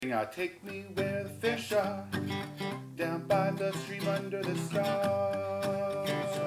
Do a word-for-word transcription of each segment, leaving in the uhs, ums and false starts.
Uh, take me where the fish are, down by the stream under the stars.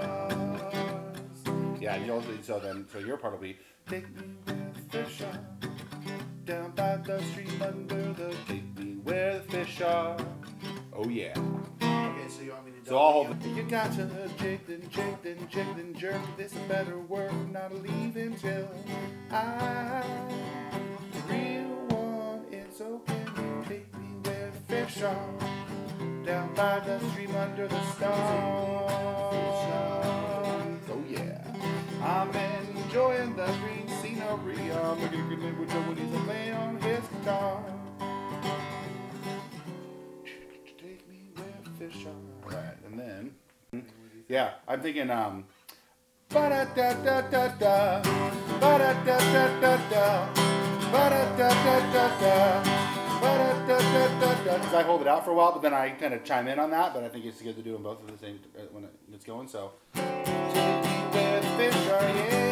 Yeah, you'll so then so your part will be take me where the fish are, down by the stream under the take me where the fish are. Oh yeah. Okay, so you want me to So I'll hold the, you got to jig then jig then jig then jerk. This better work, not leave until I real one. It's okay. Take me where the fish are, down by the stream under the stars. Oh yeah, I'm enjoying the green scenery. I'm looking at good with Joe when he's playing on his guitar. Take me where the fish are. Right, and then yeah, I'm thinking um. Ba da da da da da, ba da da da da da, ba da da da da da. Because I hold it out for a while, but then I kind of chime in on that. But I think it's good to do them both at the same uh, when it's going. So, take me where the fish are,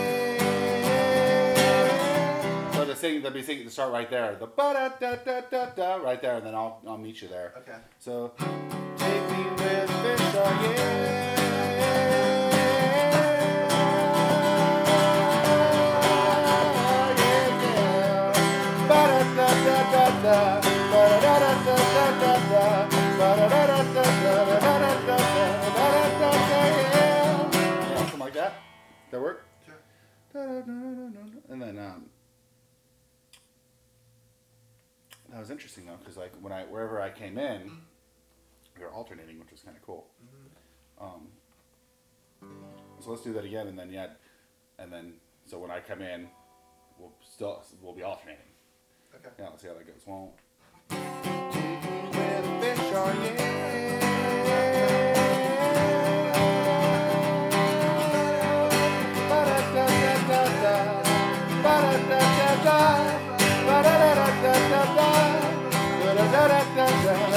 yeah. So the sing, they'll be singing the start right there, the ba da da da da da, right there, and then I'll I'll meet you there. Okay. So, take me where the fish are, yeah. Something like that. That work? Sure. And then um, that was interesting though, because like when I wherever I came in, we were alternating, which was kind of cool. Mm-hmm. Um, so let's do that again, and then yeah, and then so when I come in, we'll still we'll be alternating. Okay. Yeah, let's see how that goes. Well, take me where the fish are, yeah. Ba-da-da-da-da-da, ba-da-da-da-da, ba-da-da-da-da-da, ba-da-da-da-da-da.